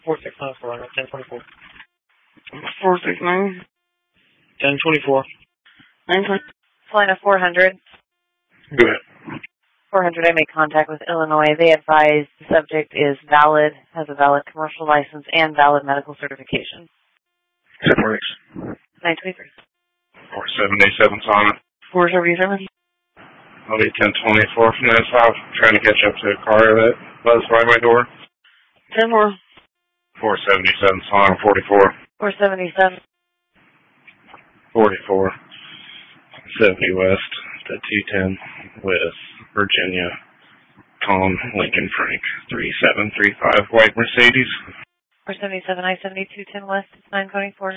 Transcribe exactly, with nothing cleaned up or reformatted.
four six nine four hundred, ten twenty-four. four six nine? ten twenty-four. nine twenty. Salina four hundred. Go ahead. four hundred, I made contact with Illinois. They advise the subject is valid, has a valid commercial license, and valid medical certification. ten forty. nine twenty-three. four seventy-seven, Salina. four seventy-seven. I'll be ten twenty-four from that south, trying to catch up to a car that buzzed by my door. ten four. four seventy-seven, Salina, forty-four. four seventy-seven. forty-four. seventy west to two ten with Virginia. Tom Lincoln Frank. three seven three five, white Mercedes. four seventy-seven, I seventy-two, ten west, nine twenty-four.